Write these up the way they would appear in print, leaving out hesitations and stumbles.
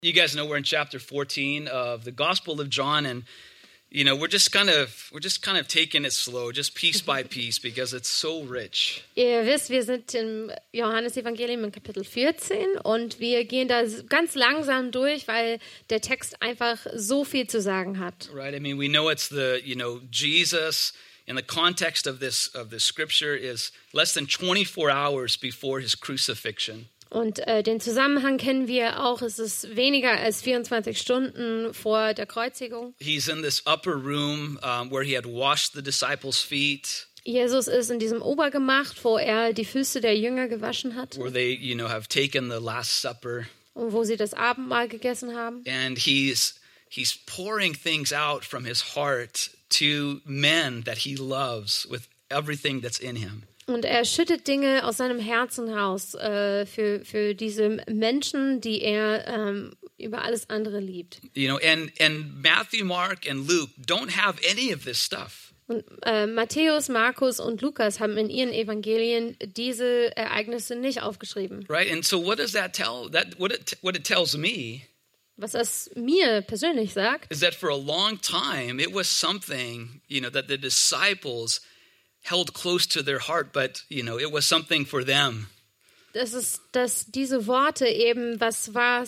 You guys know we're in chapter 14 of the Gospel of John, and you know we're just kind of taking it slow, just piece by piece, because it's so rich. Ihr wisst, wir sind im Johannesevangelium in Kapitel 14 und wir gehen da ganz langsam durch, weil der Text einfach so viel zu sagen hat. Right? I mean, we know it's Jesus in the context of this scripture is less than 24 hours before his crucifixion. Und den Zusammenhang kennen wir auch. Es ist weniger als 24 Stunden vor der Kreuzigung. He's in this upper room where he had washed the disciples' feet. Jesus ist in diesem Obergemach, wo er die Füße der Jünger gewaschen hat. Where they, have taken the Last Supper. Und wo sie das Abendmahl gegessen haben. And he's pouring things out from his heart to men that he loves with everything that's in him. Und er schüttet Dinge aus seinem Herzen raus für diese Menschen, die er über alles andere liebt. And Matthew, Mark and Luke don't have any of this stuff. Und Matthäus, Markus und Lukas haben in ihren Evangelien diese Ereignisse nicht aufgeschrieben. Right, and so what does that tell? What it tells me. Was das mir persönlich sagt, is that for a long time it was something, that the disciples held close to their heart, but it was something for them. Das ist, dass diese Worte eben was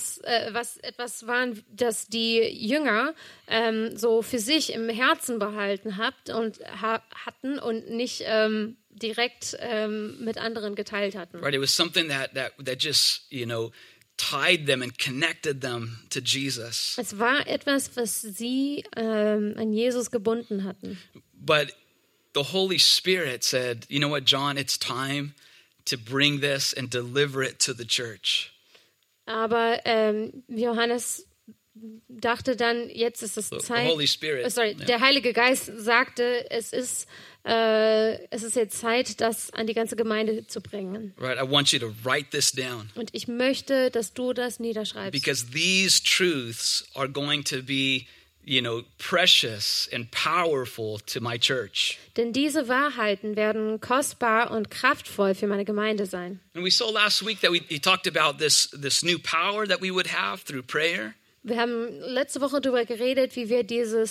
etwas waren, das die Jünger so für sich im Herzen behalten hatten und nicht direkt mit anderen geteilt hatten. Right, it was something that just tied them and connected them to Jesus. Es war etwas, was sie an Jesus gebunden hatten. But the Holy Spirit said, you know what, John, it's time to bring this and deliver it to the church. Aber Johannes dachte dann, jetzt ist es Zeit. The Holy Spirit. Der Heilige Geist sagte, es ist jetzt Zeit, das an die ganze Gemeinde zu bringen. Right, I want you to write this down. Und ich möchte, dass du das niederschreibst. Because these truths are going to be precious and powerful to my church. Denn diese Wahrheiten werden kostbar und kraftvoll für meine Gemeinde sein. And we saw last week that he talked about this new power that we would have through prayer. Wir haben letzte Woche darüber geredet, wie wir diese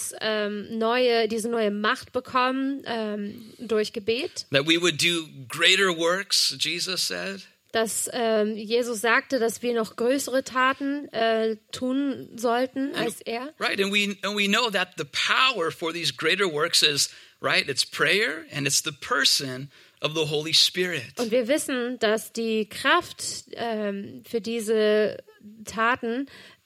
neue Macht bekommen durch Gebet. That we would do greater works, Jesus said. Dass Jesus sagte, dass wir noch größere Taten tun sollten als er. Right, and we know that the power for these greater works is, right, it's prayer and it's the person of the Holy Spirit. Und wir wissen, dass die Kraft für diese Taten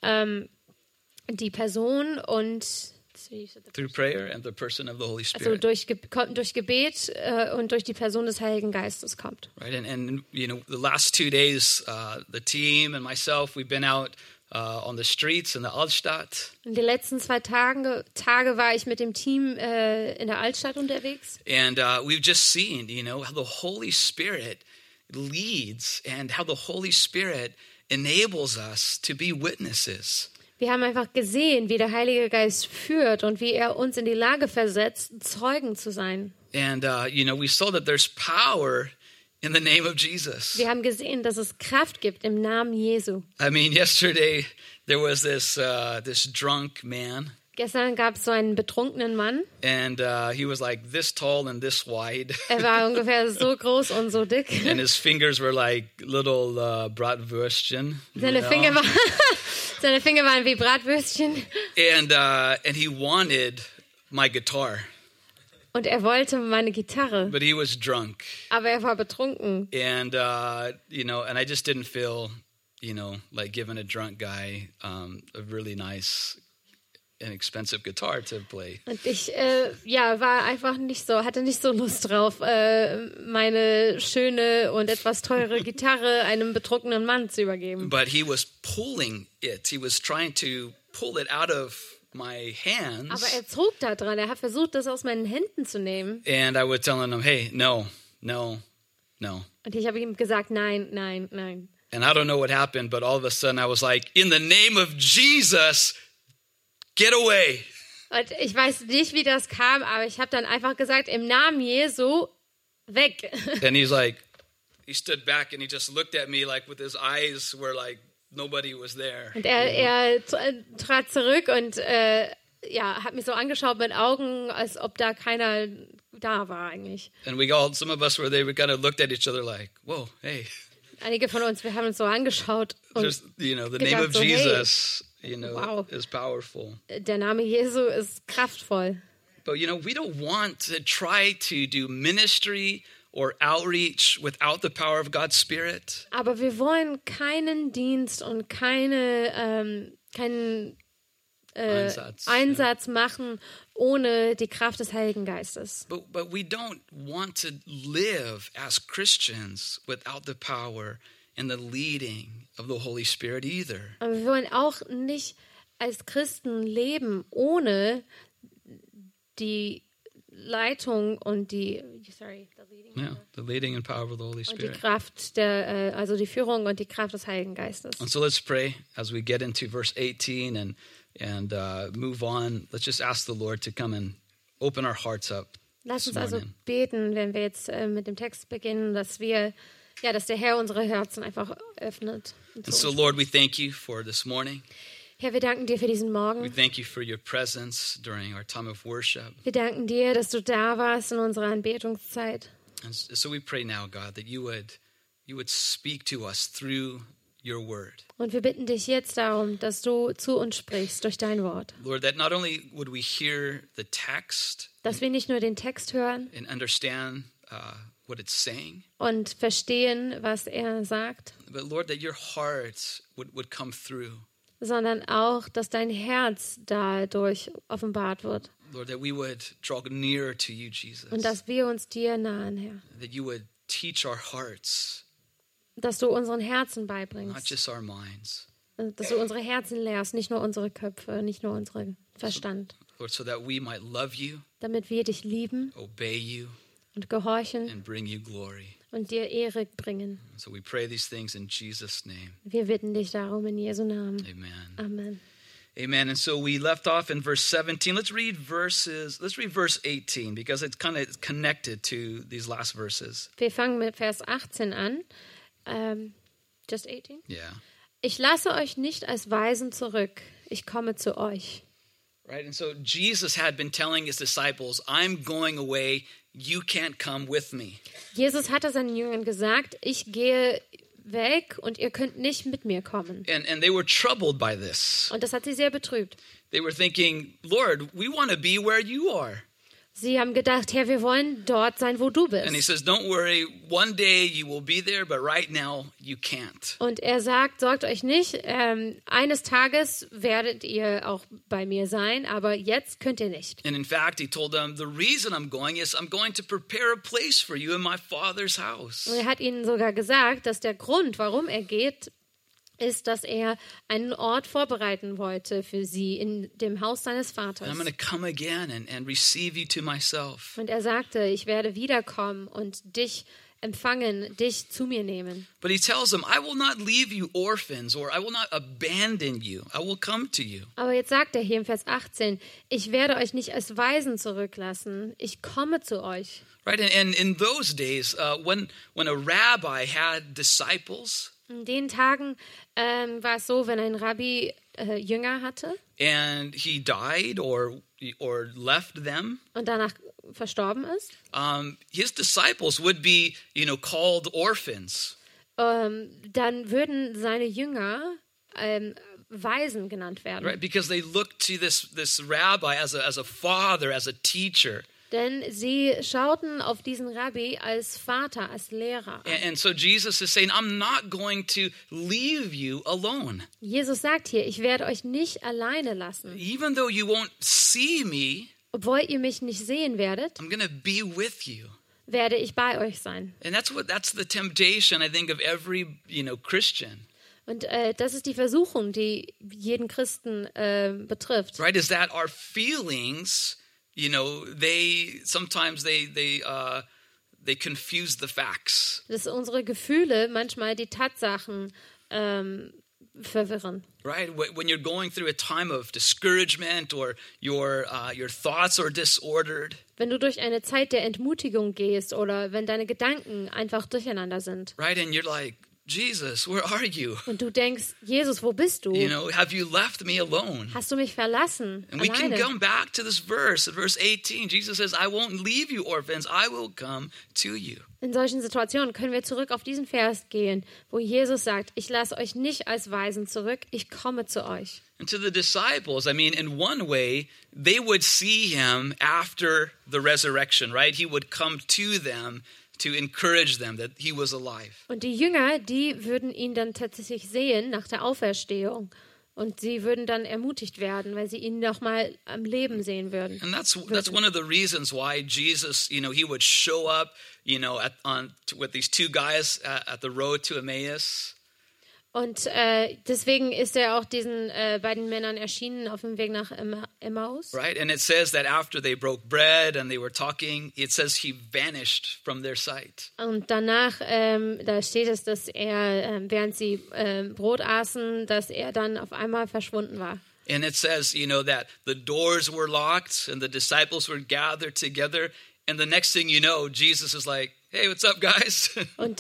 die Person und through prayer and the person of the Holy Spirit. Also durch Gebet und durch die Person des Heiligen Geistes kommt. Right, and the last 2 days, the team and myself, we've been out on the streets in the Altstadt. In den letzten 2 Tage war ich mit dem Team in der Altstadt unterwegs. And we've just seen, how the Holy Spirit leads and how the Holy Spirit enables us to be witnesses. Wir haben einfach gesehen, wie der Heilige Geist führt und wie er uns in die Lage versetzt, Zeugen zu sein. And we saw that there's power in the name of Jesus. Wir haben gesehen, dass es Kraft gibt im Namen Jesu. I mean, yesterday there was this drunk man. Gestern gab es so einen betrunkenen Mann. And he was like this tall and this wide. Er war ungefähr so groß und so dick. And his fingers were like little Bratwürstchen. Seine Finger waren wie Bratwürstchen. And he wanted my guitar. Und er wollte meine Gitarre. But he was drunk. Aber er war betrunken. And and I just didn't feel, like giving a drunk guy a really nice an expensive guitar to play. Und ich war einfach hatte nicht so Lust drauf, meine schöne und etwas teure Gitarre einem betrunkenen Mann zu übergeben. But he was pulling it. He was trying to pull it out of my hands. Aber er zog da dran. Er hat versucht, das aus meinen Händen zu nehmen. And I was telling him, hey, no. Und ich habe ihm gesagt, nein. And I don't know what happened, but all of a sudden I was like, in the name of Jesus, get away. Und ich weiß nicht, wie das kam, aber ich habe dann einfach gesagt, im Namen Jesu, weg. And he stood back and he just looked at me like with his eyes were like nobody was there. Und er trat zurück und hat mich so angeschaut mit Augen, als ob da keiner da war eigentlich. And some of us were there, we kind of looked at each other like, whoa, hey. Einige von uns, wir haben uns so angeschaut und Just, the name of so, Jesus, wow. is powerful. Der Name Jesu ist kraftvoll. But, we don't want to try to do ministry or outreach without the power of God's Spirit. Aber wir wollen keinen Dienst und keinen Einsatz machen ohne die Kraft des Heiligen Geistes. But we don't want to live as Christians without the power and the leading of the Holy Spirit either. Aber wir wollen auch nicht als Christen leben ohne die Leitung und the leading and power of the Holy und die Spirit. Kraft also die Führung und die Kraft des Heiligen Geistes. And so let's pray as we get into verse 18 and move on. Let's just ask the Lord to come and open our hearts up. Lass uns also beten, wenn wir jetzt mit dem Text beginnen, dass der Herr unsere Herzen einfach öffnet. And so Lord, we thank you for this morning. Herr, wir danken dir für diesen We Morgen. thank you for your presence during our time of worship. Wir danken dir, dass du da warst in unserer Anbetungszeit. And so we pray now, God, that you would speak to us through your word. Und wir bitten dich jetzt darum, dass du zu uns sprichst durch dein Wort. Lord, that not only would we hear the text Dass wir nicht nur den Text hören and understand what it's saying, und verstehen, was er sagt, but Lord, that your heart would come through. sondern auch, dass dein Herz dadurch offenbart wird. Lord, that we would draw nearer to you, Jesus. Und dass wir uns dir nahen, Herr. That you would teach our hearts, Dass du unseren Herzen not beibringst. just our minds. Dass du unsere Herzen lehrst, nicht nur unsere Köpfe, nicht nur unseren Verstand. Lord, so that we might love you, Damit wir dich lieben obey you, und gehorchen and bring you glory. und dir Ehre bringen. So we pray these things in Jesus' name. Wir bitten dich darum in Jesu Namen. Amen. Amen. Amen. And so we left off in verse 17. Let's read verse 18 because it's kind of connected to these last verses. Wir fangen mit Vers 18 an. Just 18? Yeah. Ich lasse euch nicht als Waisen zurück. Ich komme zu euch. Right. And so Jesus had been telling his disciples, I'm going away. You can't come with me. Jesus hatte seinen Jüngern gesagt, ich gehe weg und ihr könnt nicht mit mir kommen. And they were troubled by this. Und das hat sie sehr betrübt. They were thinking, Lord, we want to be where you are. Sie haben gedacht, Herr, wir wollen dort sein, wo du And he bist. says, don't worry, one day you will be there, but right now you can't. Und er sagt, sorgt euch nicht, eines Tages werdet ihr auch bei mir sein, aber jetzt könnt ihr nicht. And in fact, he told them, the reason I'm going is I'm going to prepare a place for you in my Father's house. Und er hat ihnen sogar gesagt, dass der Grund, warum er geht, ist, dass er einen Ort vorbereiten wollte für sie in dem Haus seines And Vaters. I'm going to come again and receive you to myself. Und er sagte, ich werde wiederkommen und dich empfangen, dich zu mir nehmen. But he tells them, I will not leave you orphans or I will not abandon you. I will come to you. Aber jetzt sagt er hier im Vers 18, ich werde euch nicht als Waisen zurücklassen, ich komme zu euch. Right? And in those days, when a rabbi had disciples, In den Tagen war es so, wenn ein Rabbi Jünger hatte and he died or left them, und danach verstorben ist, his disciples would be, called orphans. dann würden seine Jünger Waisen genannt werden. Right? Because they looked to this rabbi as a father, as a teacher. Denn sie schauten auf diesen Rabbi als Vater, als Lehrer an. And so Jesus is saying, I'm not going to leave you alone. Jesus sagt hier, ich werde euch nicht alleine lassen. Even though you won't see me, Obwohl ihr mich nicht sehen werdet, I'm going to be with you. werde ich bei euch sein. And that's the temptation, I think, of every, Christian. Und das ist die Versuchung, die jeden Christen betrifft. Right? Is that our feelings, they sometimes they confuse the facts. Dass unsere Gefühle manchmal die Tatsachen verwirren. Right? When you're going through a time of discouragement or your thoughts are disordered. Wenn du durch eine Zeit der Entmutigung gehst oder wenn deine Gedanken einfach durcheinander sind. Right? And you're like, Jesus, where are you? Und du denkst, Jesus, wo bist du? You know, have you left me alone? Hast du mich verlassen? And we can Alleine? come back to this verse, in verse 18. Jesus says, I won't leave you orphans, I will come to you. In solchen Situationen können wir zurück auf diesen Vers gehen, wo Jesus sagt, ich lasse euch nicht als Waisen zurück, ich komme zu euch. And to the disciples, I mean, in one way, they would see him after the resurrection, right? He would come to them to encourage them that he was alive. Und die Jünger, die würden ihn dann tatsächlich sehen nach der Auferstehung. Und sie würden dann ermutigt werden, weil sie ihn noch mal am Leben sehen würden. And that's one of the reasons why Jesus, you know, he would show up, you know, with these two guys at the road to Emmaus. Und deswegen ist er auch diesen beiden Männern erschienen auf dem Weg nach Emmaus. Right? And it says that after they broke bread and they were talking, it says he vanished from their sight. Und danach, da steht es, dass er, während sie Brot aßen, dass er dann auf einmal verschwunden war. And it says, you know, that the doors were locked and the disciples were gathered together. And the next thing you know, Jesus is like, hey, what's up, guys? Und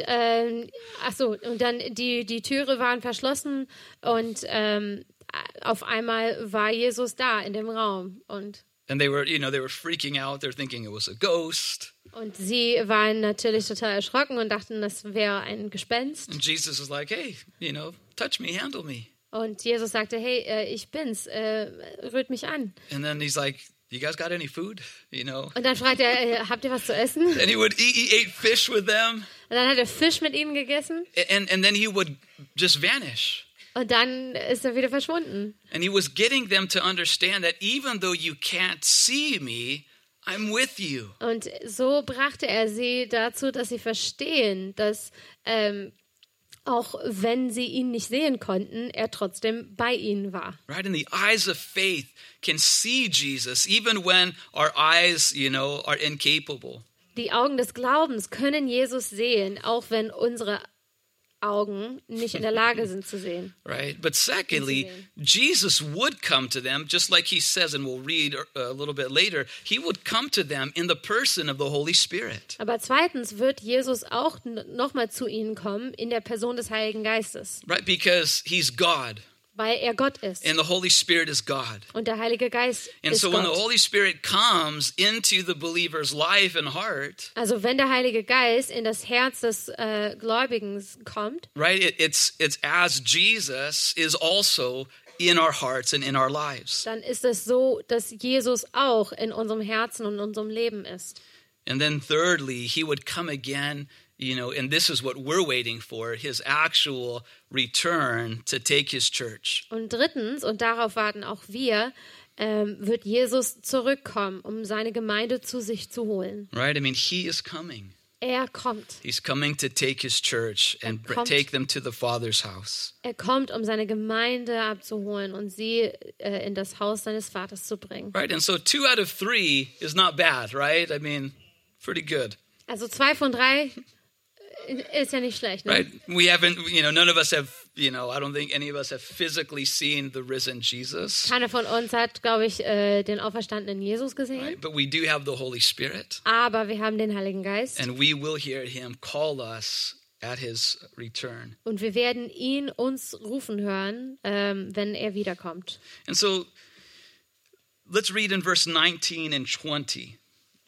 und dann die Türe waren verschlossen und auf einmal war Jesus da in dem Raum und they were freaking out. They're thinking it was a ghost. Und sie waren natürlich total erschrocken und dachten, das wäre ein Gespenst. And Jesus is like, hey, you know, touch me, handle me. Und Jesus sagte, hey, ich bin's, rührt mich an. And then he's like, you guys got any food? You know. Und dann fragt er, habt ihr was zu essen? Und And he ate fish with them. dann hat er Fisch mit ihnen gegessen. And then he would just vanish. Und dann ist er wieder verschwunden. And he was getting them to understand that even though you can't see me, I'm with you. Und so brachte er sie dazu, dass sie verstehen, dass auch wenn sie ihn nicht sehen konnten, er trotzdem bei ihnen war. Right? And the eyes of faith can see Jesus even when our eyes, you know, are incapable. Die Augen des Glaubens können Jesus sehen, auch wenn unsere Augen nicht in der Lage sind zu sehen. Right? But secondly, Jesus would come to them, just like he says, and we'll read a little bit later, he would come to them in the person of the Holy Spirit. Aber zweitens wird Jesus auch nochmal zu ihnen kommen in der Person des Heiligen Geistes. Right? Because he's God. Weil er Gott ist. And the Holy Spirit is God. Und der Heilige Geist And ist so when the Gott. Holy Spirit comes into the believer's life and heart, Also wenn der Heilige Geist in das Herz des Gläubigen kommt, right? It's as Jesus is also in our hearts and in our lives. dann ist es so, dass Jesus auch in unserem Herzen und in unserem Leben ist. And then thirdly, he would come again, you know, and this is what we're waiting for, his actual return to take his church. Und drittens, und darauf warten auch wir, wird Jesus zurückkommen, um seine Gemeinde zu sich zu holen. Right? I mean, he is coming. Er kommt. He's coming to take his church and kommt. take them to the Father's house. Er kommt, um seine Gemeinde abzuholen und sie in das Haus seines Vaters zu bringen. Right? And so 2 out of 3 is not bad, right? I mean, pretty good. Also 2 von 3 ist ja nicht schlecht, ne? Right? We haven't, you know, none of us have, you know, I don't think any of us have physically seen the risen Jesus. Keiner von uns hat, glaube ich, den auferstandenen Jesus gesehen. Right? But we do have the Holy Spirit. Aber wir haben den Heiligen Geist. And we will hear him call us at his return. Und wir werden ihn uns rufen hören, wenn er wiederkommt. And so let's read in verse 19 and 20.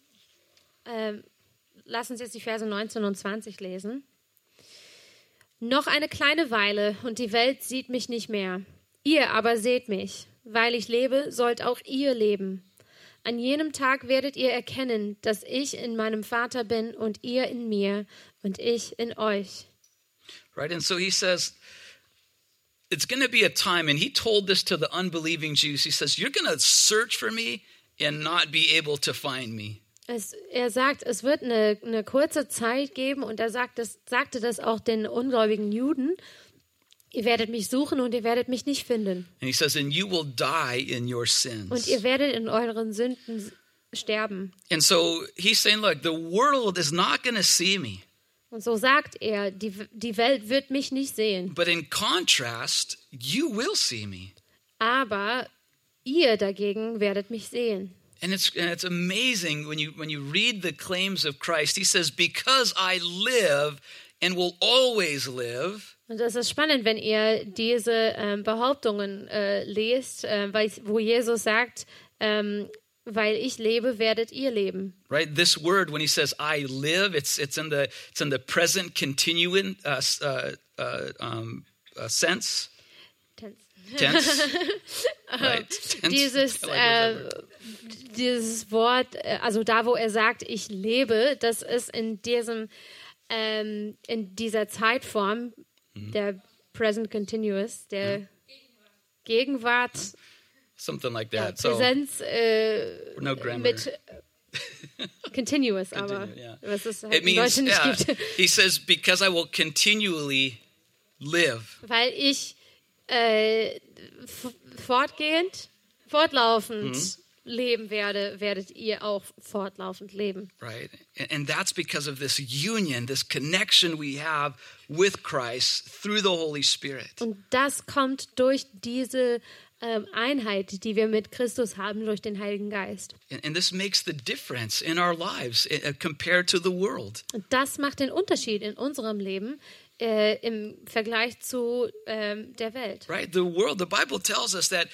Lass uns jetzt die Verse 19 und 20 lesen. Noch eine kleine Weile und die Welt sieht mich nicht mehr. Ihr aber seht mich. Weil ich lebe, sollt auch ihr leben. An jenem Tag werdet ihr erkennen, dass ich in meinem Vater bin und ihr in mir und ich in euch. Right? And so he says, it's going to be a time, and he told this to the unbelieving Jews. He says, you're going to search for me and not be able to find me. Er sagt, es wird eine kurze Zeit geben und er sagte das auch den ungläubigen Juden. Ihr werdet mich suchen und ihr werdet mich nicht finden. And he says, and you will die in your sins. Und ihr werdet in euren Sünden sterben. And so he's saying, look, the world is not going to see me. Und so sagt er, die Welt wird mich nicht sehen. But in contrast, you will see me. Aber ihr dagegen werdet mich sehen. And it's amazing when you read the claims of Christ. He says, because I live, and will always live. Und das ist spannend, wenn ihr diese Behauptungen lest, wo Jesus sagt, weil ich lebe, werdet ihr leben. Right? This word, when he says "I live," it's in the present continuing sense. Tense. Right? Tense. Dieses Wort, also da, wo er sagt, ich lebe, das ist in dieser Zeitform der Present Continuous, der Gegenwart. Something like that. Präsenz no grammar. mit Continuous, aber was es halt it im Deutschen means, nicht gibt. He says, because I will continually live. Weil ich fortlaufend leben werde, werdet ihr auch fortlaufend leben. Right? And that's because of this union, this connection we have with Christ through the Holy Spirit. Und das kommt durch diese Einheit, die wir mit Christus haben, durch den Heiligen Geist. And this makes the difference in our lives compared to the world. Und das macht den Unterschied in unserem Leben im Vergleich zu der Welt. Right? The world, the Bible tells us that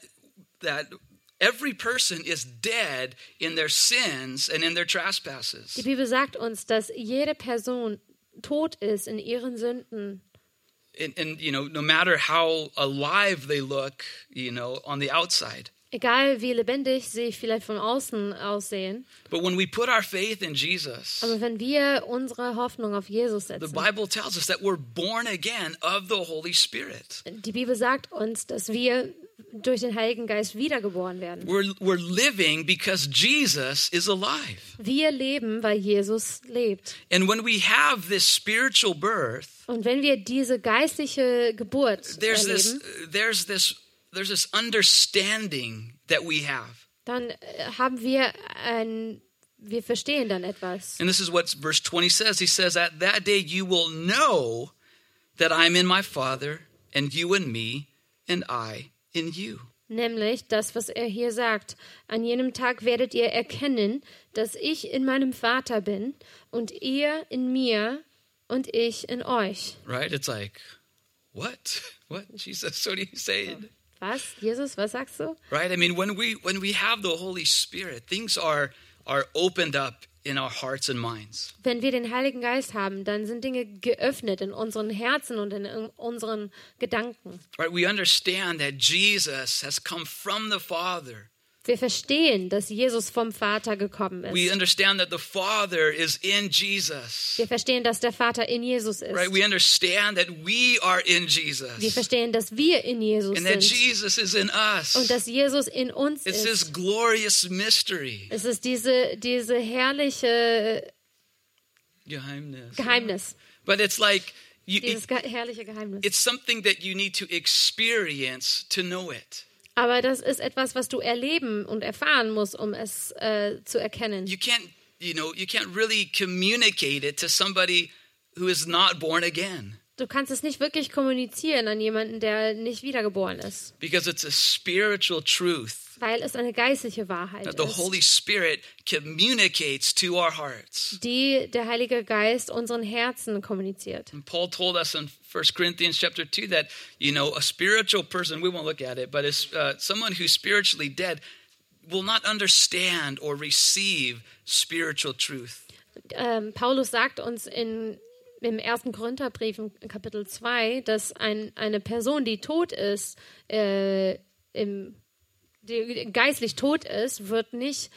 every person is dead in their sins and in their trespasses. Die Bibel sagt uns, dass jede Person tot ist in ihren Sünden. And no matter how alive they look, on the outside. Egal wie lebendig sie vielleicht von außen aussehen. But when we put our faith in Jesus, Aber wenn wir unsere Hoffnung auf Jesus the setzen, Bible tells us that we're born again of the Holy Spirit. die Bibel sagt uns, dass wir durch den Heiligen Geist wiedergeboren werden. We're living because Jesus is alive. Wir leben, weil Jesus lebt. And when we have this spiritual birth, Und wenn wir diese geistliche Geburt erleben, there's this understanding that we have. dann haben wir wir verstehen dann etwas. And this is what verse 20 says. He says, at that day you will know that I'm in my Father, and you in me, and I in you. Nämlich das, was er hier sagt. An jenem Tag werdet ihr erkennen, dass ich in meinem Vater bin und ihr in mir und ich in euch. Right? It's like, what? What? Jesus, what are you saying? Was? Jesus, was sagst du? Right? I mean, when we have the Holy Spirit, things are opened up in our hearts and minds. Wenn wir den Heiligen Geist haben, dann sind Dinge geöffnet in unseren Herzen und in unseren Gedanken. Right? We understand that Jesus has come from the Father. Wir verstehen, dass Jesus vom Vater gekommen We ist. understand that the Father is in Jesus. Wir verstehen, dass der Vater in Jesus ist. Right? We understand that we are in Wir Jesus. verstehen, dass wir in Jesus And that sind Jesus is in us. und dass Jesus in uns It's this ist. glorious mystery. Es ist diese herrliche Geheimnis. But it's like Herrliche Geheimnis. it's something that you need to experience to know it. Aber das ist etwas, was du erleben und erfahren musst, um es zu erkennen. You can't really communicate it to somebody who is not born again. Du kannst es nicht wirklich kommunizieren an jemanden, der nicht wiedergeboren ist. Because it's a spiritual truth Weil es eine geistliche Wahrheit that the ist, Holy Spirit communicates to our hearts. die der Heilige Geist unseren Herzen kommuniziert. And Paul told us in 1 Corinthians chapter 2 that, a spiritual person, we won't look at it, but someone who's spiritually dead will not understand or receive spiritual truth. Paulus sagt uns im 1. Korintherbrief in Kapitel 2, dass eine Person, die tot ist, die geistlich tot ist, wird nicht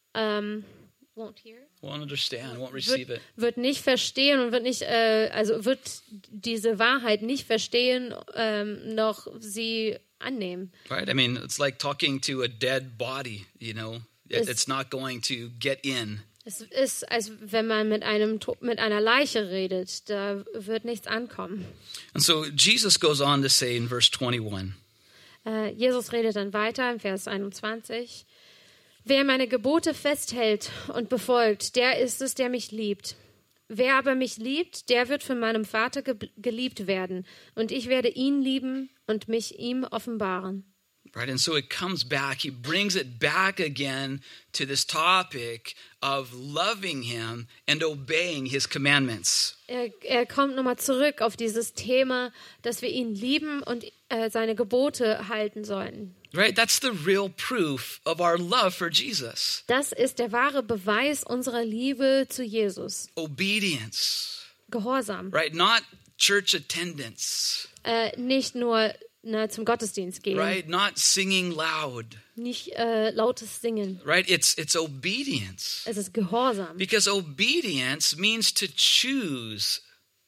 Won't understand, won't receive it. wird nicht verstehen und wird nicht, wird diese Wahrheit nicht verstehen, noch sie annehmen. Right? I mean, it's like talking to a dead body, It's not going to get in. Es ist, als wenn man mit einer Leiche redet, da wird nichts ankommen. And so Jesus goes on to say in verse 21, Jesus redet dann weiter im Vers 21. Wer meine Gebote festhält und befolgt, der ist es, der mich liebt. Wer aber mich liebt, der wird von meinem Vater geliebt werden. Und ich werde ihn lieben und mich ihm offenbaren. Right, and so it comes back. He brings it back again to this topic of loving him and obeying his commandments. Er kommt nochmal zurück auf dieses Thema, dass wir ihn lieben und seine Gebote halten sollen. Right, that's the real proof of our love for Jesus. Das ist der wahre Beweis unserer Liebe zu Jesus. Obedience. Gehorsam. Right, not church attendance. Nicht nur zum Gottesdienst gehen. Right, not singing loud. Nicht lautes Singen. Right, it's obedience. Es ist Gehorsam. Because obedience means to choose.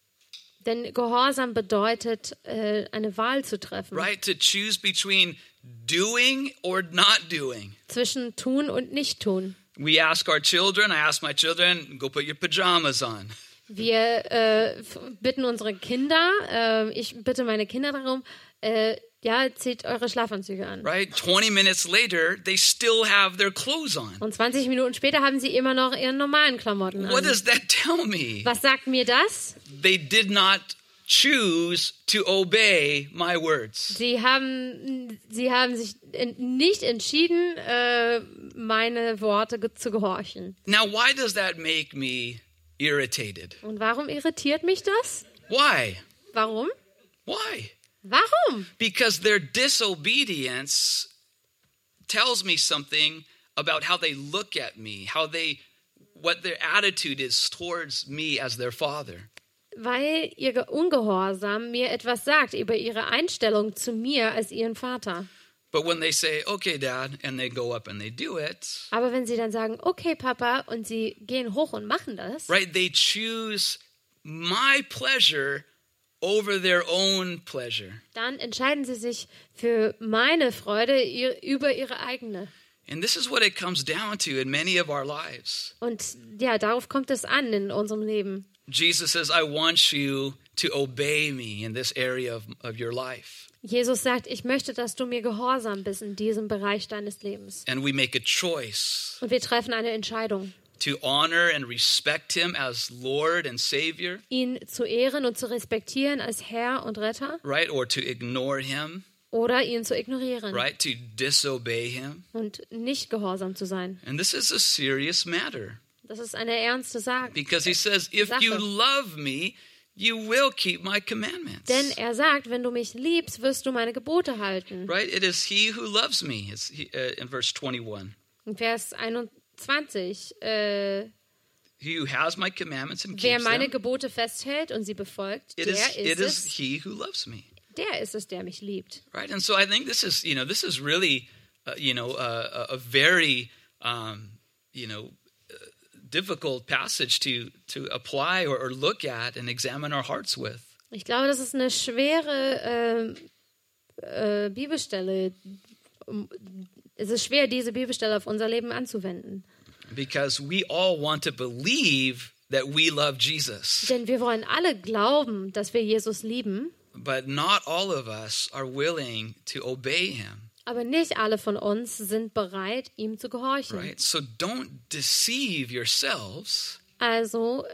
Denn Gehorsam bedeutet, eine Wahl zu treffen. Right, to choose between doing or not doing. Zwischen tun und nicht tun. We ask our children, I ask my children, go put your pajamas on. Wir bitten unsere Kinder, ich bitte meine Kinder darum, zieht eure Schlafanzüge an. Right? 20 minutes later, they still have their clothes on. Und 20 Minuten später haben sie immer noch ihre normalen Klamotten What an. does that tell me? Was sagt mir das? They did not choose to obey my words. Sie haben sich nicht entschieden, meine Worte zu gehorchen. Now, why does that make me irritated? Und warum irritiert mich das? Why? Warum? Why? Warum? Because their disobedience tells me something about how they look at me, what their attitude is towards me as their father. Weil ihr Ungehorsam mir etwas sagt über ihre Einstellung zu mir als ihren Vater. But when they say, okay, Dad, and they go up and they do it, Aber wenn sie dann sagen, okay, Papa, und sie gehen hoch und machen das, right, they choose my pleasure over their own pleasure. dann entscheiden sie sich für meine Freude über ihre eigene. And this is what it comes down to in many of our lives. Und ja, darauf kommt es an in unserem Leben. Jesus says, I want you to obey me in this area of your life. Jesus sagt, ich möchte, dass du mir gehorsam bist in diesem Bereich deines Lebens. And we make a choice Und wir treffen eine Entscheidung, to honor and respect him as Lord and Savior, ihn zu ehren und zu respektieren als Herr und Retter right? Or to ignore him, oder ihn zu ignorieren right? To disobey him. und nicht gehorsam zu sein. And this is a serious matter Das ist eine ernste Sache. because he says, if you Sache. love me, you will keep my commandments. Denn er sagt, wenn du mich liebst, wirst du meine Gebote halten. Right? It is he who loves me, in verse 21. In Vers 21, He who has my commandments and wer keeps meine them, Gebote festhält und sie befolgt, it is he who loves me. der ist es, der mich liebt. Right? And so I think this is really, a very, difficult passage to apply or look at and examine our hearts with. Ich glaube, das ist eine schwere Bibelstelle. Es ist schwer, diese Bibelstelle auf unser Leben anzuwenden. Because we all want to believe that we love Jesus. Denn wir wollen alle glauben, dass wir Jesus lieben, But not all of us are willing to obey him. aber nicht alle von uns sind bereit, ihm zu gehorchen. Right? So don't deceive yourselves. Also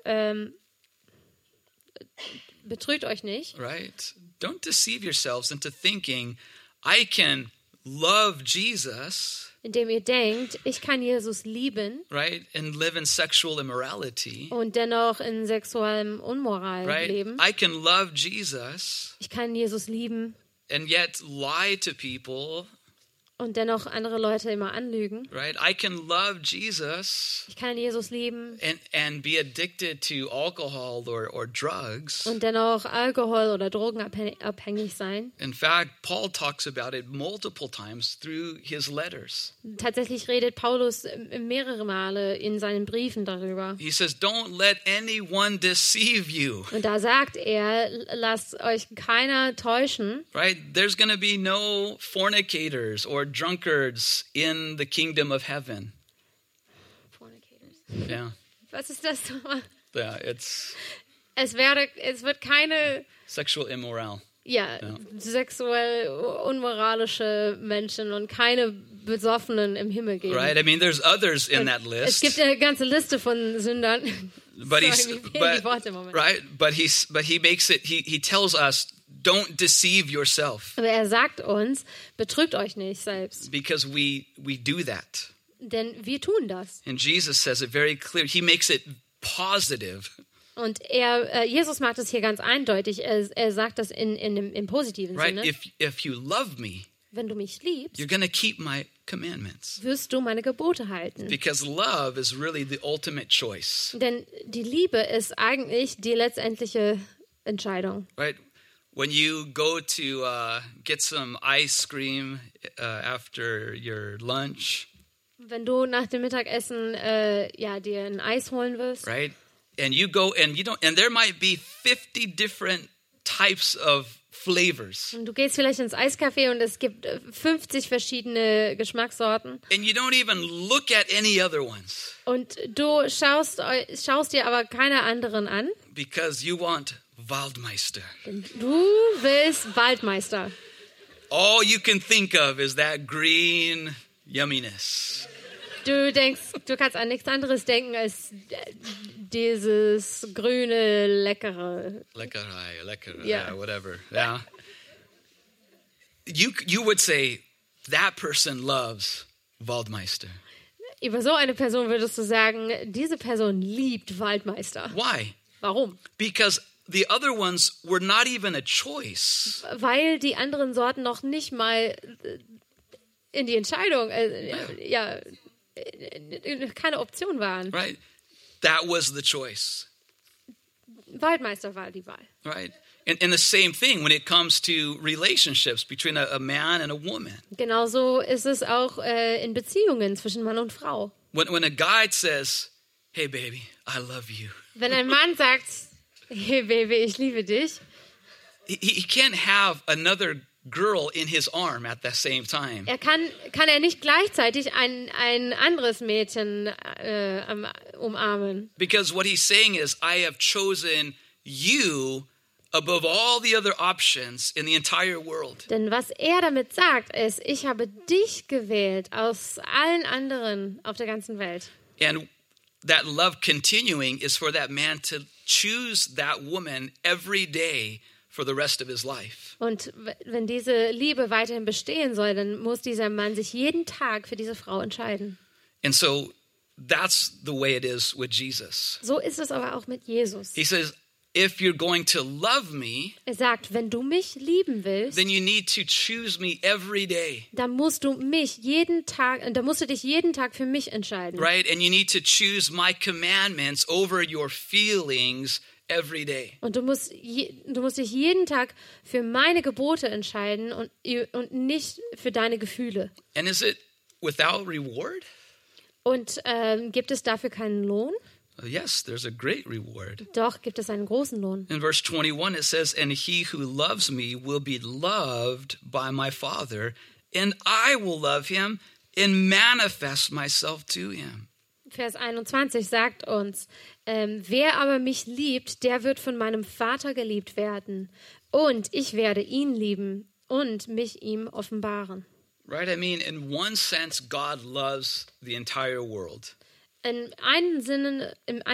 betrügt euch nicht. Right? Don't deceive yourselves into thinking I can love Jesus, Indem ihr denkt, ich kann Jesus lieben right, and live in sexual immorality. und dennoch in sexuellem Unmoral Right? leben. I can love Jesus Ich kann Jesus lieben and yet lie to people. und dennoch andere Leute immer anlügen. Right? I can love Jesus Ich kann Jesus lieben and be addicted to alcohol or drugs. und dennoch Alkohol- oder drogenabhängig sein. In fact, Paul talks about it multiple times through his letters. Tatsächlich redet Paulus mehrere Male in seinen Briefen darüber. He says, don't let anyone deceive you. Und da sagt er, lasst euch keiner täuschen. Right? There's going to be no fornicators or drunkards in the kingdom of heaven. Yeah. Was ist das nochmal? Yeah, it's Es wird keine sexual immoral. sexuell unmoralische Menschen und keine Besoffenen im Himmel geben. Right? I mean, there's others in that Es list. gibt eine ganze Liste von Sündern. But Sorry, mir fehlen die Worte im Moment. right? But he makes it. He tells us, don't deceive yourself. Aber er sagt uns, betrügt euch nicht selbst. Because we do that. Denn wir tun das. And Jesus says it very clear. He makes it positive. Und Jesus macht es hier ganz eindeutig. Er sagt das im positiven Right? Sinne. If you love me, Wenn du mich liebst, you're going to keep my commandments. wirst du meine Gebote halten. Because love is really the ultimate choice. Denn die Liebe ist eigentlich die letztendliche Entscheidung. Right? When you go to get some ice cream after your lunch, Wenn du nach dem Mittagessen dir ein Eis holen wirst, right? And you go and you don't, and there might be 50 different types of flavors. und du gehst vielleicht ins Eiscafé und es gibt 50 verschiedene Geschmackssorten And you don't even look at any other ones und du schaust dir aber keine anderen an, because you want Waldmeister. denn du willst Waldmeister. All you can think of is that green yumminess. Du kannst an nichts anderes denken als dieses grüne, leckere. Leckerei, Yeah. whatever. Yeah. You would say that person loves Waldmeister. Über so eine Person würdest du sagen, diese Person liebt Waldmeister. Why? Warum? Because the other ones were not even a choice. Weil die anderen Sorten noch nicht mal in die Entscheidung, keine Option waren. Right? That was the choice. Waldmeister war die Wahl. Right? And the same thing when it comes to relationships between a man and a woman. Genauso ist es auch in Beziehungen zwischen Mann und Frau. When a guy says, "Hey baby, I love you," Wenn ein Mann sagt, hey Baby, ich liebe dich, he can't have another girl in his arm at the same time. kann er nicht gleichzeitig ein anderes Mädchen umarmen. Because what he's saying is, I have chosen you above all the other options in the entire world. Denn was er damit sagt, ist, ich habe dich gewählt aus allen anderen auf der ganzen Welt. And that love continuing is for that man to choose that woman every day for the rest of his life. Und wenn diese Liebe weiterhin bestehen soll, dann muss dieser Mann sich jeden Tag für diese Frau entscheiden. And so that's the way it is with Jesus. So ist es aber auch mit Jesus. He says, if you're going to love me, Er sagt, wenn du mich lieben willst, then you need to choose me every day. dann musst du dich jeden Tag für mich entscheiden. Right? And you need to choose my commandments over your feelings every day. Und du musst dich jeden Tag für meine Gebote entscheiden und nicht für deine Gefühle. And is it without reward? Und gibt es dafür keinen Lohn? Yes, there's a great reward. Doch, gibt es einen großen Lohn. In verse 21 it says, "And he who loves me will be loved by my Father, and I will love him and manifest myself to him." Vers 21 sagt uns, wer aber mich liebt, der wird von meinem Vater geliebt werden. Und ich werde ihn lieben und mich ihm offenbaren. Right? I mean, in one sense, God loves the entire world. Im einen Sinne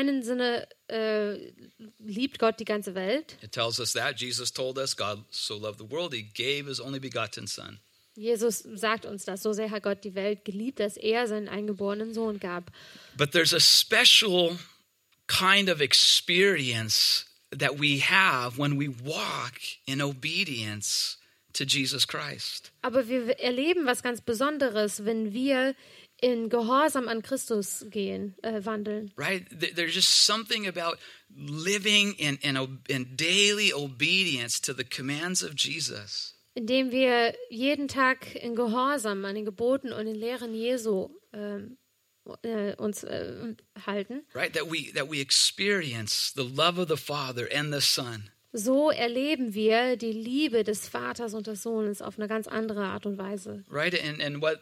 liebt Gott die ganze Welt. It tells us that. Jesus told us, God so loved the world, he gave his only begotten son. Jesus sagt uns das. So sehr hat Gott die Welt geliebt, dass er seinen eingeborenen Sohn gab. But there's a special kind of experience that we have when we walk in obedience to Jesus Christ. Aber wir erleben was ganz Besonderes, wenn wir in Gehorsam an Christus wandeln. Right? There's just something about living in daily obedience to the commands of Jesus. Indem wir jeden Tag in Gehorsam an den Geboten und den Lehren Jesu uns halten. Right? That we experience the love of the Father and the Son. So erleben wir die Liebe des Vaters und des Sohnes auf eine ganz andere Art und Weise. Right? And what,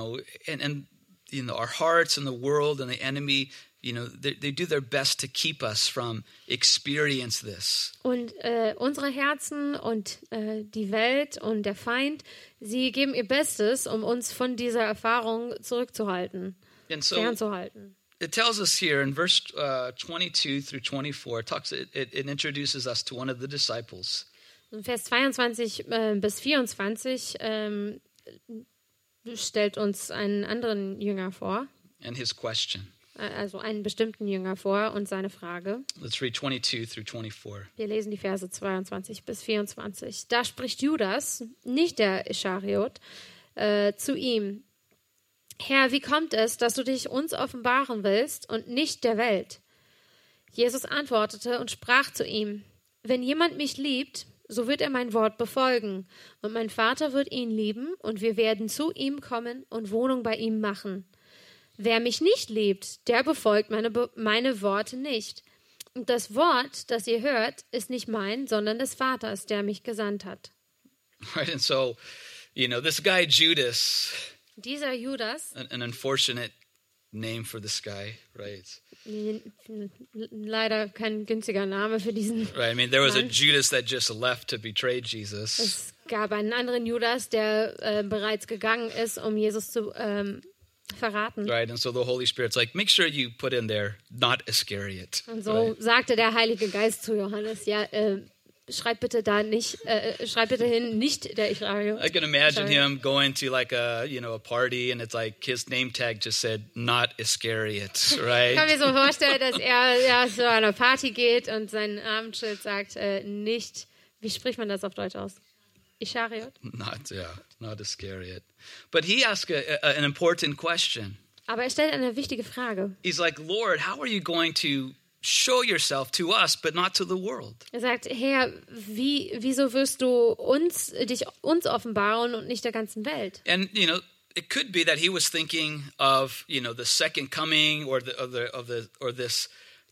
our hearts and the world and the enemy, they do their best to keep us from experience this. Und unsere Herzen und die Welt und der Feind, sie geben ihr Bestes, um uns von dieser Erfahrung zurückzuhalten, fernzuhalten. It tells us here in verse 22 through 24, it introduces us to one of the disciples. Vers 22 bis 24 stellt uns einen anderen Jünger vor, and his question. also einen bestimmten Jünger vor und seine Frage. Let's read 22 through 24. Wir lesen die Verse 22 bis 24. Da spricht Judas, nicht der Ischariot, zu ihm: Herr, wie kommt es, dass du dich uns offenbaren willst und nicht der Welt? Jesus antwortete und sprach zu ihm: Wenn jemand mich liebt, so wird er mein Wort befolgen, und mein Vater wird ihn lieben, und wir werden zu ihm kommen und Wohnung bei ihm machen. Wer mich nicht liebt, der befolgt meine Worte nicht. Und das Wort, das ihr hört, ist nicht mein, sondern des Vaters, der mich gesandt hat. Right, and so, this guy Judas, Dieser Judas, an unfortunate name for this guy, right? leider kein günstiger Name für diesen. Right. I mean, there was a Mann. Judas that just left to betray Jesus. Es gab einen anderen Judas, der bereits gegangen ist, um Jesus zu verraten. Right. And so the Holy Spirit's like, make sure you put in there, not Iscariot. Und so Right? sagte der Heilige Geist zu Johannes: Ja, schreib bitte hin, nicht der Ischariot. I can imagine Sorry. him going to like a party, and it's like his name tag just said, not Iscariot, Ich kann right? mir so vorstellen, dass er zu einer Party geht und sein Namensschild sagt, nicht, wie spricht man das auf Deutsch aus? Ischariot? Not Iscariot. But he asked an important question. Aber er stellt eine wichtige Frage. He's like, Lord, how are you going to show yourself to us, but not to the world? Er sagt: Herr, wieso wirst du dich uns offenbaren und nicht der ganzen Welt? And it could be that he was thinking of the second coming or this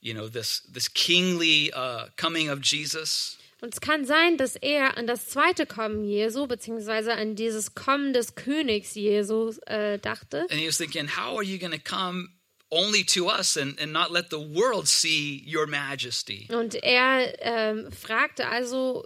kingly coming of Jesus. Und es kann sein, dass er an das zweite Kommen Jesu, beziehungsweise an dieses Kommen des Königs Jesus dachte. And he was thinking, how are you going to come only to us and not let the world see your majesty? Und er fragte also,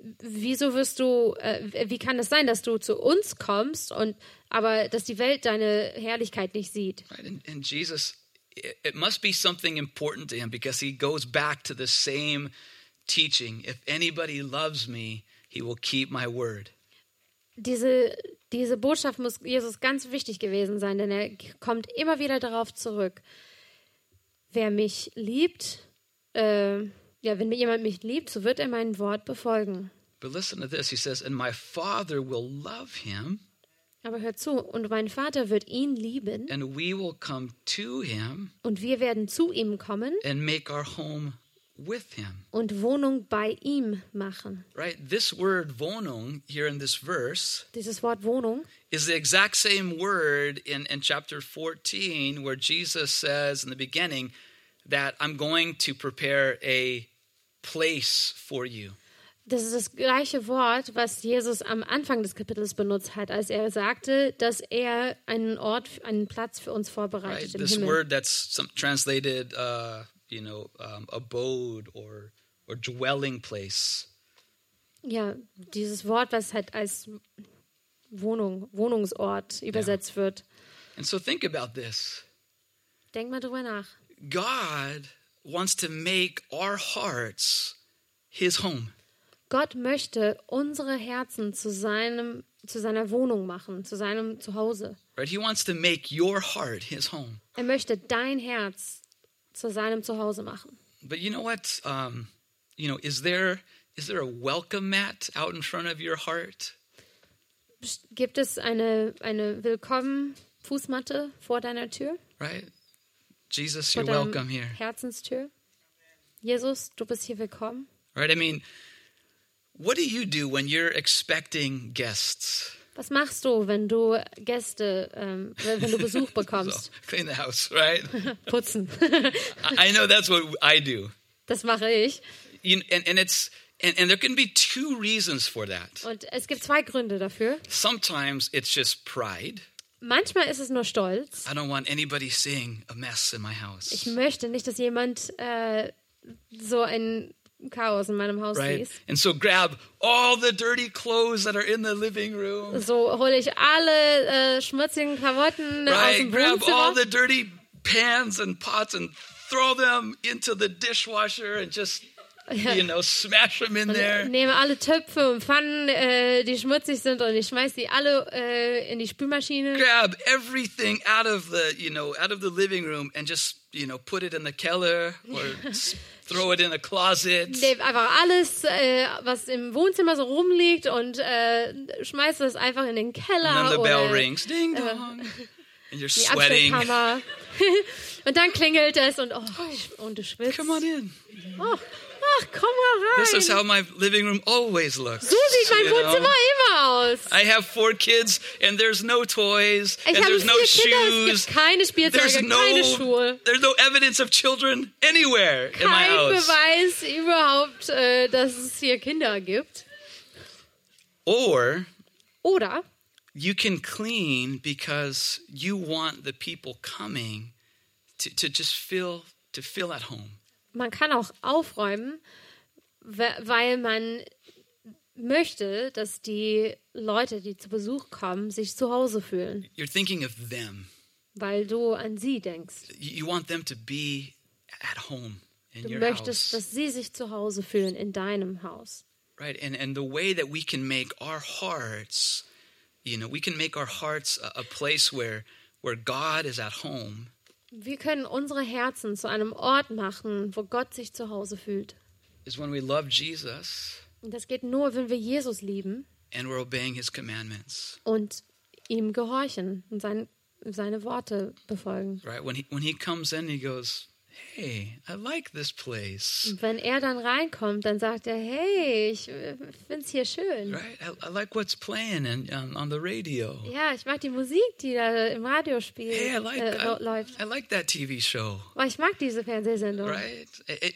wie kann es sein, dass du zu uns kommst, aber dass die Welt deine Herrlichkeit nicht sieht? Right? And Jesus, it must be something important to him, because he goes back to the same teaching. If anybody loves me, he will keep my word. Diese Botschaft muss Jesus ganz wichtig gewesen sein, denn er kommt immer wieder darauf zurück. Wer mich liebt, wenn jemand mich liebt, so wird er mein Wort befolgen. But listen to this. He says, and my Father will love him, Aber hört zu, und mein Vater wird ihn lieben, and we will come to him und wir werden zu ihm kommen and make our home with him. und Wohnung bei ihm machen. Right? This word Wohnung here in this verse Dieses Wort Wohnung is the exact same word in chapter 14, where Jesus says in the beginning that I'm going to prepare a place for you. Das ist das gleiche Wort, was Jesus am Anfang des Kapitels benutzt hat, als er sagte, dass er einen Platz für uns vorbereitet Right? im This Himmel. word that's translated, abode or dwelling place. Ja, dieses Wort, was halt als Wohnungsort übersetzt wird. And so think about this. Denk mal drüber nach. God wants to make our hearts his home. Gott möchte unsere Herzen zu seiner Wohnung machen, zu seinem Zuhause. Right? He wants to make your heart his home. Er möchte dein Herz zu seinem Zuhause machen. But you know what? Is there a welcome mat out in front of your heart? Gibt es eine Willkommen-Fußmatte vor deiner Tür? Right? Jesus, Vor you're deiner welcome here. Herzenstür? Jesus, du bist hier willkommen. Right? I mean, what do you do when you're expecting guests? Was machst du, wenn du wenn du Besuch bekommst? So, clean the house, right? Putzen. I know that's what I do. Das mache ich. And there can be two reasons for that. Und es gibt zwei Gründe dafür. Sometimes it's just pride. Manchmal ist es nur Stolz. I don't want anybody seeing a mess in my house. Ich möchte nicht, dass jemand so ein Chaos in meinem Haus Right? sieht. And so grab all the dirty clothes that are in the living room. So hole ich alle schmutzigen Klamotten aus Right? dem Grab all Wohnzimmer the dirty pans and pots and throw them into the dishwasher and just smash them in there. Nehme alle Töpfe und Pfannen, die schmutzig sind, und ich schmeiß die alle in die Spülmaschine. Grab everything out of the living room and just, put it in the keller or throw it in a closet. Nehme einfach alles, was im Wohnzimmer so rumliegt, und schmeiß das einfach in den Keller. And then the bell oder rings. Ding dong. And you're die sweating. Abstellkammer. Und dann klingelt es, und du schwitzt. Come on in. Ach, komm mal rein. This is how my living room always looks. So sieht mein Wohnzimmer immer aus. I have 4 kids and there's no toys Ich and habe there's 4 no Kinder, es shoes. gibt keine Spielzeuge, keine Schuhe. There's no evidence of children anywhere in my Kein house. Beweis überhaupt, dass es hier Kinder gibt. Or Oder you can clean because you want the people coming to just feel at home. man kann auch aufräumen, weil man möchte, dass die Leute, die zu Besuch kommen, sich zu Hause fühlen. You're thinking of them. Weil du an sie denkst. You want them to be at home in Du your möchtest, house. dass sie sich zu Hause fühlen in deinem Haus. Right, and the way that we can make our hearts, we can make our hearts a place where God is at home. Wir können unsere Herzen zu einem Ort machen, wo Gott sich zu Hause fühlt. Is when we love Jesus Und das geht nur, wenn wir Jesus lieben and we're obeying his commandments. und ihm gehorchen und seine Worte befolgen. Right, when he comes in, he goes, "Hey, I like this place." Und wenn er dann reinkommt, dann sagt er, hey, ich finde es hier schön. Right, I like what's playing on the radio. Ja, ich mag die Musik, die da im Radio spielt, Hey, läuft. I like that TV show. Oh, ich mag diese Fernsehsendung. Right,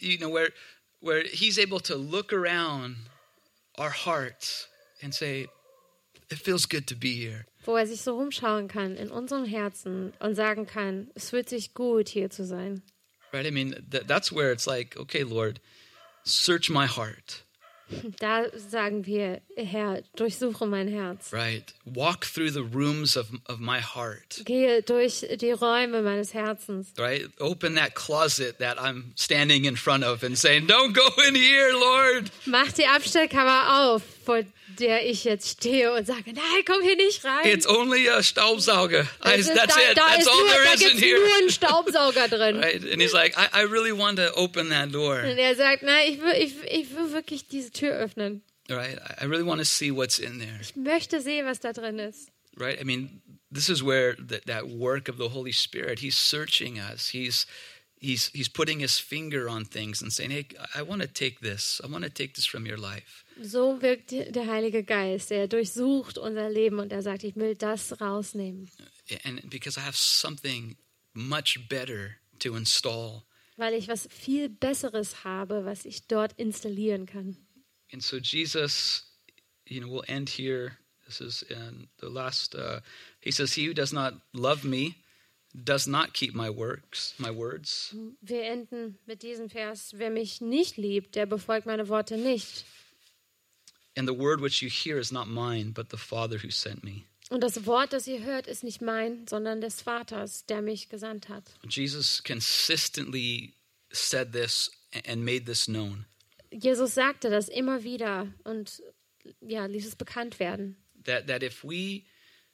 where he's able to look around our hearts and say, "It feels good to be here." Wo er sich so rumschauen kann in unseren Herzen und sagen kann, es fühlt sich gut, hier zu sein. Right, I mean, that's where it's like, okay, Lord, search my heart. Da sagen wir, Herr, durchsuche mein Herz. Right, walk through the rooms of my heart. Gehe durch die Räume meines Herzens. Right, open that closet that I'm standing in front of and saying, "Don't go in here, Lord." Mach die Abstellkammer auf, vor der ich jetzt stehe, und sage, nein, komm hier nicht rein. It's only a Staubsauger. That's it. Da That's all there is in gibt's here. nur einen Staubsauger drin. Right, and he's like, I really want to open that door. Und er sagt, nein, ich will wirklich diese Tür öffnen. Right, I really want to see what's in there. Ich möchte sehen, was da drin ist. Right, I mean, this is where that work of the Holy Spirit, he's searching us. He's putting his finger on things and saying, "Hey, I want to take this. I want to take this from your life." So wirkt der Heilige Geist. Er durchsucht unser Leben und er sagt, ich will das rausnehmen. And because I have something much better to install. Weil ich was viel Besseres habe, was ich dort installieren kann. And so Jesus, we'll end here. This is in the last, he says, "He who does not love me does not keep my words." Wir enden mit diesem Vers. Wer mich nicht liebt, der befolgt meine Worte nicht. And the word which you hear is not mine, but the Father who sent me. Und das Wort, das ihr hört, ist nicht mein, sondern des Vaters, der mich gesandt hat. Jesus consistently said this and made this known. Jesus sagte das immer wieder und ließ es bekannt werden. That if we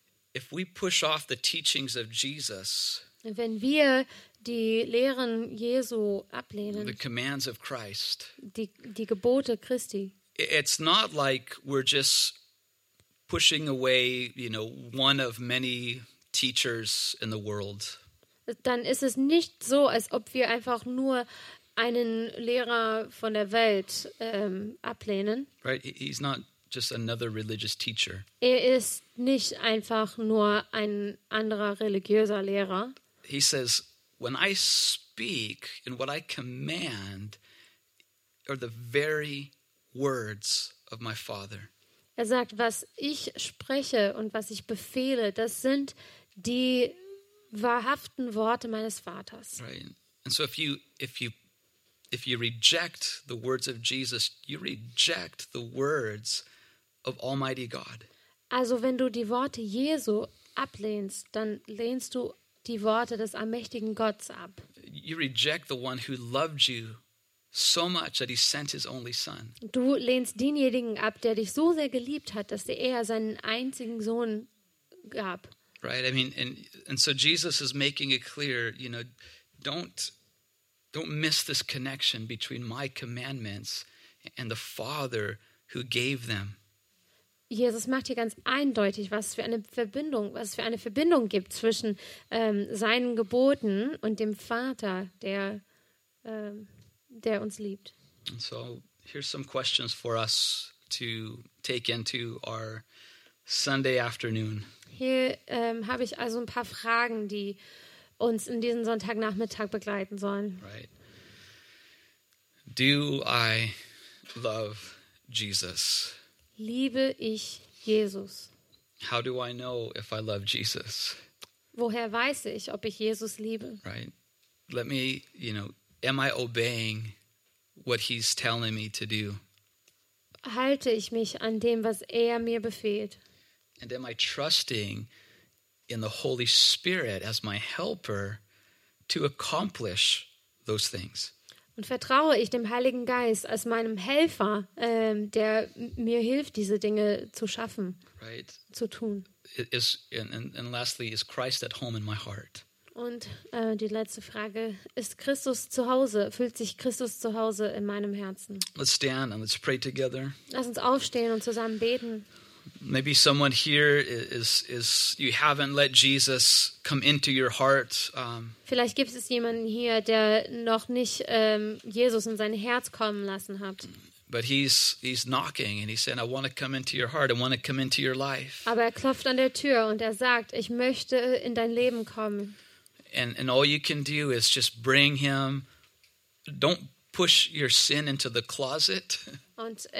push off the teachings of Jesus, Wenn wir die Lehren Jesu the ablehnen, commands of Christ, die Gebote Christi, it's not like we're just pushing away, one of many teachers in the world. dann ist es nicht so, als ob wir einfach nur einen Lehrer von der Welt ablehnen. Right? He's not just another religious teacher. Er ist nicht einfach nur ein anderer religiöser Lehrer. He says, when I speak and what I command are the very words of my Father. Er sagt, was ich spreche und was ich befehle, das sind die wahrhaften Worte meines Vaters. Right? And so if you reject the words of Jesus, you reject the words of Almighty God. Also wenn du die Worte Jesu ablehnst, dann lehnst du die Worte des allmächtigen Gottes ab. You reject the one who loved you so much that he sent his only son. Du lehnst denjenigen ab, der dich so sehr geliebt hat, dass er seinen einzigen Sohn gab. Right? I mean, and so Jesus is making it clear, don't miss this connection between my commandments and the Father who gave them. Jesus macht hier ganz eindeutig, was für eine Verbindung gibt zwischen seinen Geboten und dem Vater, der uns liebt. And so here's some questions for us to take into our Sunday afternoon. Hier habe ich also ein paar Fragen, die uns in diesem Sonntagnachmittag begleiten sollen. Right? Do I love Jesus? Liebe ich Jesus? How do I know if I love Jesus? Woher weiß ich, ob ich Jesus liebe? Right? Let me, am I obeying what he's telling me to do? Halte ich mich an dem, was er mir befiehlt? And am I trusting in the Holy Spirit as my helper to accomplish those things? Und vertraue ich dem Heiligen Geist als meinem Helfer, der mir hilft, diese Dinge zu schaffen, Right? zu tun? And lastly, is Christ at home in my heart? Und die letzte Frage, ist Christus zu Hause? Fühlt sich Christus zu Hause in meinem Herzen? Let's stand and let's pray together. Lass uns aufstehen und zusammen beten. Maybe someone here is you haven't let Jesus come into your heart. Vielleicht gibt es jemanden hier, der noch nicht Jesus in sein Herz kommen lassen hat. But he's knocking and he's saying, I want to come into your heart. I want to come into your life. Aber er klopft an der Tür und er sagt, ich möchte in dein Leben kommen. And all you can do is just bring him. Don't push your sin into the closet. Und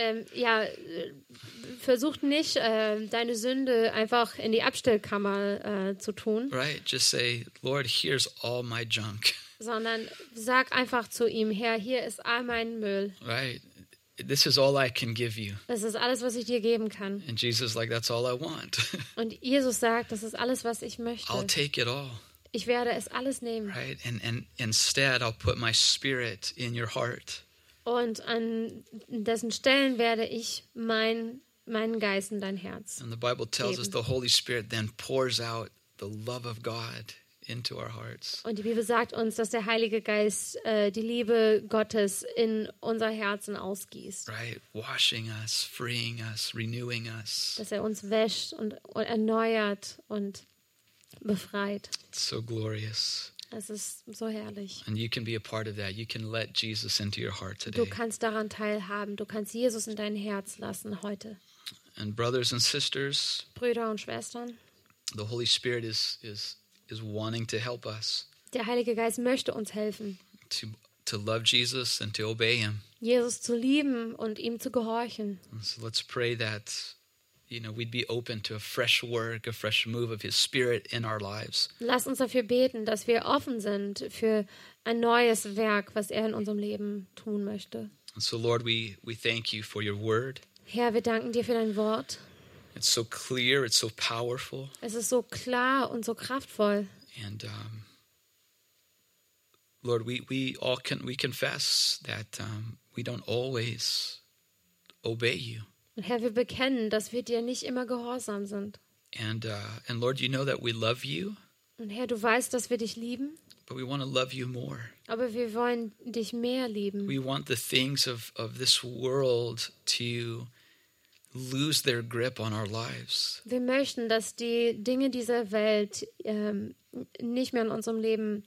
versucht nicht, deine Sünde einfach in die Abstellkammer zu tun. Right? Just say, Lord, here's all my junk. Sondern sag einfach zu ihm, Herr, hier ist all mein Müll. Right? This is all I can give you. Das ist alles, was ich dir geben kann. And Jesus is like, that's all I want. Und Jesus sagt, das ist alles, was ich möchte. I'll take it all. Ich werde es alles nehmen. Right? And instead, I'll put my spirit in your heart. Und an dessen Stellen werde ich meinen Geist in dein Herz. And the Bible tells us the Holy Spirit then pours out the love of God into our hearts. Und die Bibel sagt uns, dass der Heilige Geist die Liebe Gottes in unser Herzen ausgießt. Right? Washing us, freeing us, renewing us. Dass er uns wäscht und erneuert und befreit. It's so glorious. Es ist so herrlich. And you can be a part of that. You can let Jesus into your heart Du today. kannst daran teilhaben. Du kannst Jesus in dein Herz lassen heute. And brothers and sisters, Brüder und Schwestern, the Holy Spirit is wanting to help us der Heilige Geist möchte uns helfen, to love Jesus and to obey him. Jesus zu lieben und ihm zu gehorchen. And so let's pray that we'd be open to a fresh work, a fresh move of his Spirit in our lives. Lass uns dafür beten, dass wir offen sind für ein neues Werk, was er in unserem Leben tun möchte. And so Lord, we thank you for your word. Herr, wir danken dir für dein Wort. It's so clear, it's so powerful. Es ist so klar und so kraftvoll. And Lord, we confess that we don't always obey you. Und Herr, wir bekennen, dass wir dir nicht immer gehorsam sind. And Lord, you know that we love you, Und Herr, du weißt, dass wir dich lieben, but we want to love you more. aber wir wollen dich mehr lieben. We want the things of this world to lose their grip on our lives. Wir möchten, dass die Dinge dieser Welt nicht mehr in unserem Leben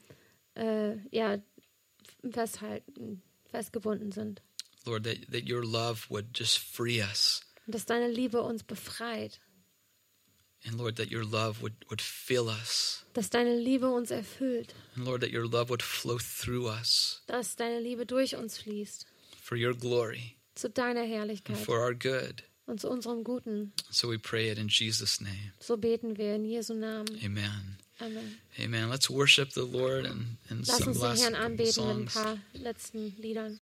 festgebunden sind. Lord, that your love would just free us. Und dass deine Liebe uns befreit. And Lord, that your love would fill us. Dass deine Liebe uns erfüllt. And Lord, that your love would flow through us Dass deine Liebe durch uns fließt. for your glory Zu deiner and Herrlichkeit for our good. und zu unserem Guten. So we pray it in Jesus' name. So beten wir in Jesu Namen. Amen. Amen. Amen. Let's worship the Lord and Lass some uns den last Herrn anbeten mit ein songs. paar letzten Liedern.